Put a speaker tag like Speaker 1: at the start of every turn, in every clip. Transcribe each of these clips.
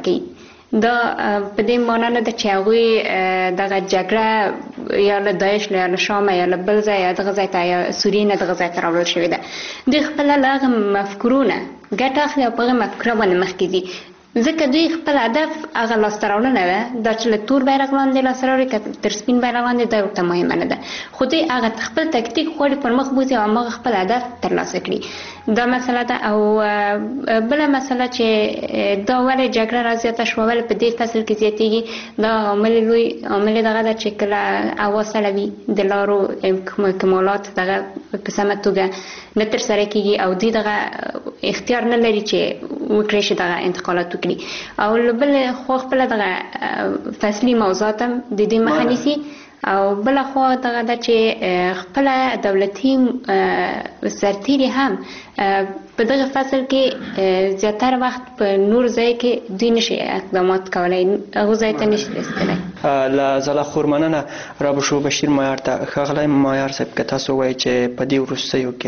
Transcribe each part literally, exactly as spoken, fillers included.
Speaker 1: کوي. دا په دې معنا نه ده چې هغوی دغه جګړه یا له داعش یا له شام یا له بل ځای یا دغه ځای ته یا سوریې نه دغه ځای ته راوړل شوې ده. دوی خپله له هغه مفکورو نه ګټه اخلي او په هغه مفکوره باندې مخکې ځي، ځکه دوی خپل هدف هغه لاسته راوړنه ده. دا چې له تور بیرغ لاندې لاسته راوړي که تر سپین بیرغ لاندې دا ورته مهمه نه ده، خو دوی هغه خپل تکتیک غواړي پر مخ بوځي او هماغه خپل هدف ترلاسه کړي. دا مسله ده. او بله مسله چې دا ولې جګړه رازیاته شوه، ولې په دې فصل کې زیاتېږي، دا عامل لوی عامل دغه ده چې کله هوا سړه وي د لارو کمالات دغه په سمه توګه نه ترسره کېږي او دوی دغه اختیار نه لري چې وکړی شي دغه انتقالات وکړي. او له بلې خوا خپله دغه فصلي موضوعات هم د دې مخه نیسي. او بله خوا دغه ده چې خپله دولتي سرتیري هم په دغه فصل کې زیاتره وخت په نور ځای کې دوی نشي اقدامات کولی، هغو ځای ته نشي رسېدلی.
Speaker 2: له زلاخور مننه را به شو بشیر مایار ته. ښاغلی مایار صاحب که تاسو وایئ چې په دې وروستیو کې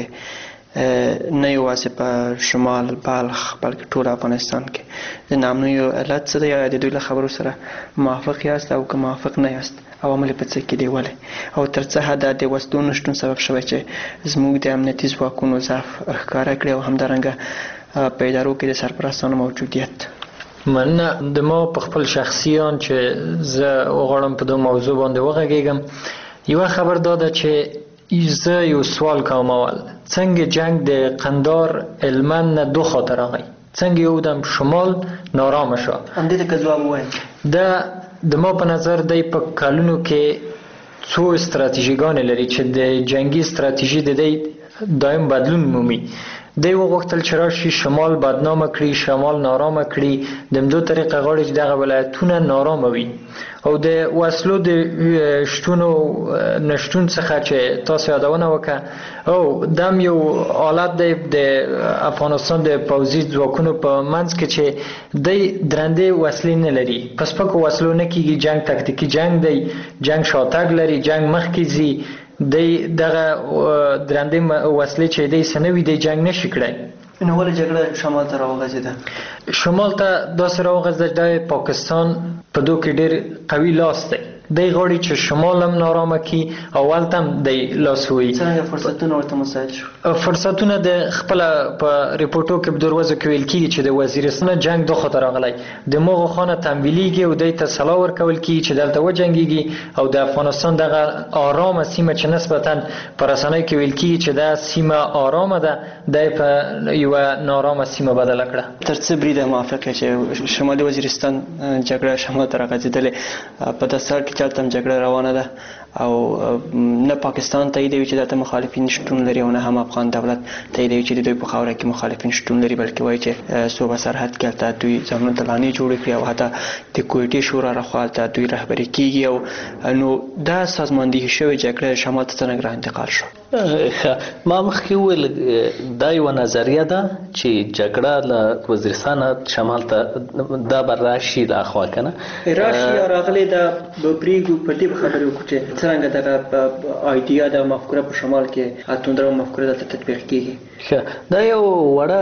Speaker 2: نه یوازې په شمال بلخ بلکې ټول افغانستان کې د ناامنیو علت څه دی، یا د دوی له خبرو سره موافق یاست او که موافق نه یاست عوامل په څه کې دی، ولې او تر څه حده د وسلو نشتون سبب شوی چې زموږ د امنیتي ځواکونو ضعف ښکاره کړي او همدارنګه په ادارو کې د سرپرستانو موجودیت؟
Speaker 3: مننه. د ما په خپل شخصیان چې زه وغواړم په دې موضوع باندې وغږېږم، یوه خبر دا ده چې زه یو سوال کوم. اول څنګه جنگ د قندار هلمند نه دو خواته راغی، څنګه یو دم شمال نارامه شو؟
Speaker 2: همدې ته که ځواب ووایئ.
Speaker 3: دا د ما په نظر دی په کلونو کې څو استراتیژیګانې لري چې د جنگي استراتیژي د دی دایم بدلون مومي. دی وغوښتل چې راشي شمال بدنامه کړي، شمال نارامه کړي، د همدو طریقه غواړي چې دغه ولایتونه نارامه وي. او د وسلو د شتون او نشتون څخه چې تاسو یادونه وکړه، او دم یو حالت دی د افغانستان د پوځي ځواکونو په منځ کې چې دی درندې وسلې نه لري، په سپکو وسلو نه کېږي جنګ، تکتیکي جنگ دی، جنگ شاتګ لري، جنگ مخکې ځي، دی دغه درندې وسلې چې دی څه نه وي دی جنګ نشي کړی.
Speaker 2: نو ولې جګړه شمال ته راوغځېده؟
Speaker 3: شمال ته داسې راوغځېده د پاکستان په دو کې ډېر قوي لاس دی. دی غواړي چې شمال هم نارامه کړي او هلته هم دی لاس ووهي.
Speaker 2: څرنګه فرصتونه ورته مساعد شو؟
Speaker 3: فرصتونه د خپله په ریپورټو کې په دروازو کې ویل کېږي چې د وزیرستان جنګ دو خواته راغلی، د مغو خانه تمویلیږي او دی ته سلا ورکول کېږي چې دلته وجنګېږي، او د افغانستان دغه آرامه سیمه چې نسبتا په رسنیو کې ویل کېږي چې دا سیمه آرامه ده، دی په یوه نارامه سیمه بدله کړه.
Speaker 2: تر څه بریده موافق یې چې شمالي وزیرستان جګړه شمال ته راغځېدلې؟ په دستار کې چلته هم جګړه روانه ده او نه پاکستان تاییدوي چې دلته مخالفین شتون لري او نه هم افغان دولت تاییدوي چې د دوی په خاوره کې مخالفین شتون لري، بلکې وایي چې صوبه سرحد کې هلته دوی ځانونه ته لانې جوړې کړي او حتی د کویټې شورا لخوا هلته دوی رهبري کېږي. او نو دا سازماندهي شوې جګړه شمال ته څنګه را انتقال شو؟
Speaker 4: ما مخکې وویل دا یوه نظریه ده چې جګړه له وزیرستان شمال ته دا به راشي له اخوا که نه
Speaker 2: راشي یا راغلی دا به پرېږدو په دې خبرې وکړو چې څرنګه دغه آیډیا د مفکوره په شمال کې اتوندره مفکوره دلته تطبیق کېږي.
Speaker 4: دا یو وړه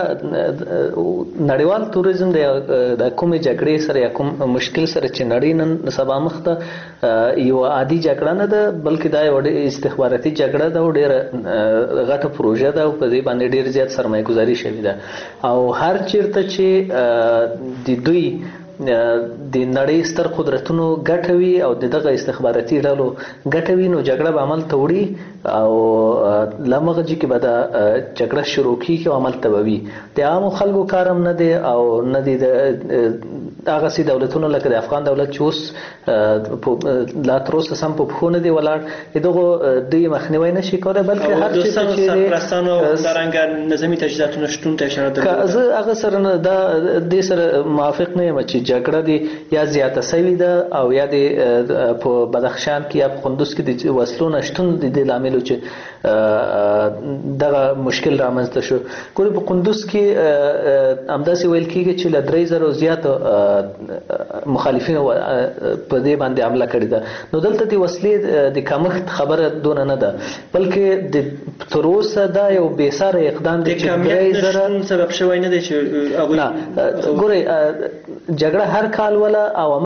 Speaker 4: نړیوال توریزم دی د کومې جګړې سره یا کوم مشکل سره چې نړۍ نن سبا مخ ته یو عادي جګړه نه ده، بلکې دا یو استخباراتي جګړه ده او ډېره غټه پروژه ده او په دې باندې ډېر زیات سرمایه ګزاري شوې ده. او هر چیرته چې د دوی د نړۍ ستر قدرتونو ګټه وي او د دغه استخباراتي ډلو ګټه وي، نو جګړه به عمل ته وړي او له مغجي کې به دا جګړه شروع کېږي او عمل ته به وي. د عامو خلکو کار هم نه دی او نه دی د هغسې دولتونو لکه د افغان دولت چې اوس لا تر اوسه سم په پښو نه دی ولاړ، د دغو دوی مخنیوی نه شي کولی، بلکې هر چېرته چې
Speaker 2: سرپرستانو همدارنګه نظامي تجهیزاتو شتون ته اشاره درلوده.
Speaker 4: زه هغه سره نه دا دې سره موافق نه یم چې جګړه دی یا زیاته سوې ده او یا د په بدخشان کې یا په قندوز کې د وسلو نشتون د دې لامل چې دغه مشکل رامنځته شو. ګورې په قندوز کې همداسې ویل کېږي چې له درې زرو زیاتو مخالفینو په دې باندې حمله کړې ده. نو دلته د وسلې د کمښت خبره دونه نه ده، بلکې د تر اوسه دا یو بې ساره اقدام دی چې درې زره
Speaker 2: سبب شوی نه دی چې
Speaker 4: نه ګورئ جګړه هر کال ولا عوامل